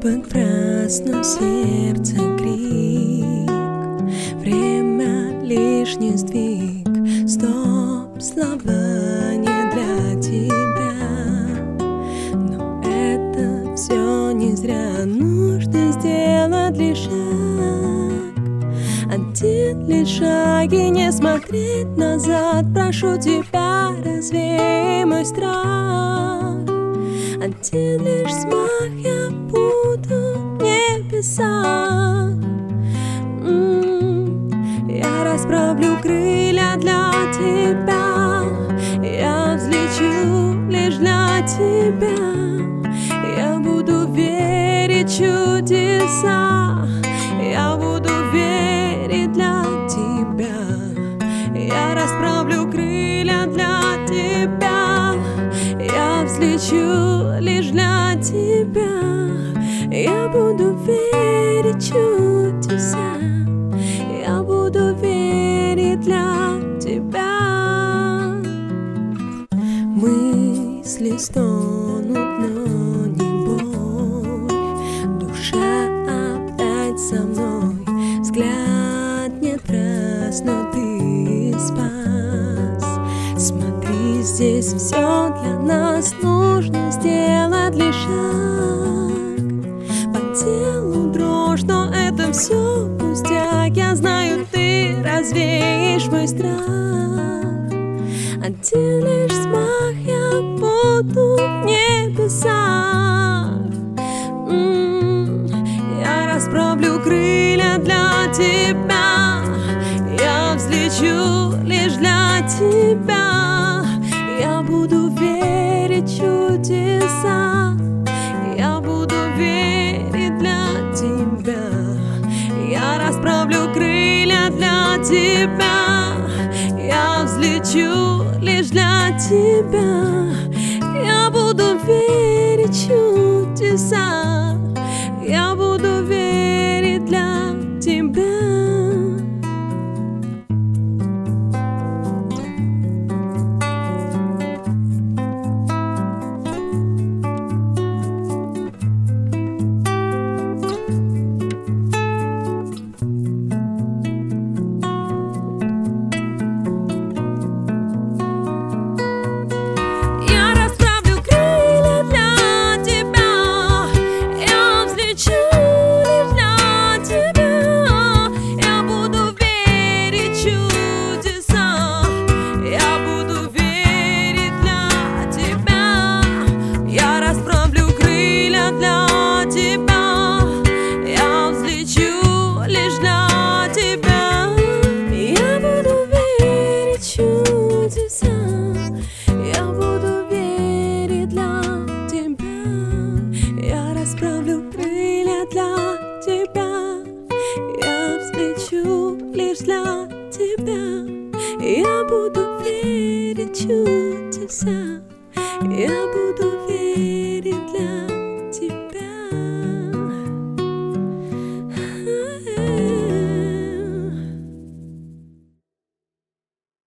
Под фраз, но сердце крик. Время лишний сдвиг. Стоп, слова не для тебя. Но это все не зря. Нужно сделать лишь шаг. Один лишь шаг и не смотреть назад. Прошу тебя, развей мой страх. Один лишь взмах, я буду в небесах. Я расправлю крылья для тебя. Я взлечу лишь для тебя. Я буду верить в чудеса. Я буду верить для тебя. Я расправлю крылья для тебя. Я взлечу лишь для тебя. Я буду верить в чудеса. Я буду верить для тебя. Мысли стонут, но не боль. Душа опять со мной. Взгляд нет раз, но ты спас. Смотри, здесь все для нас. Нужно сделать лишь шаг. По телу дрожь, но это все пустяк. Я знаю, ты развеешь мой страх. Один лишь взмах, я буду в небесах. Я расправлю крылья для тебя. Я взлечу лишь для тебя. Я буду верить в чудеса. Я буду верить для тебя. Я расправлю крылья для тебя. Я взлечу лишь для тебя. Я буду верить в чудеса. Я буду верить для тебя. Я буду верить для тебя. Я расправлю крылья для тебя. Я взлечу лишь для тебя. Я буду верить в чудеса. Я буду верить для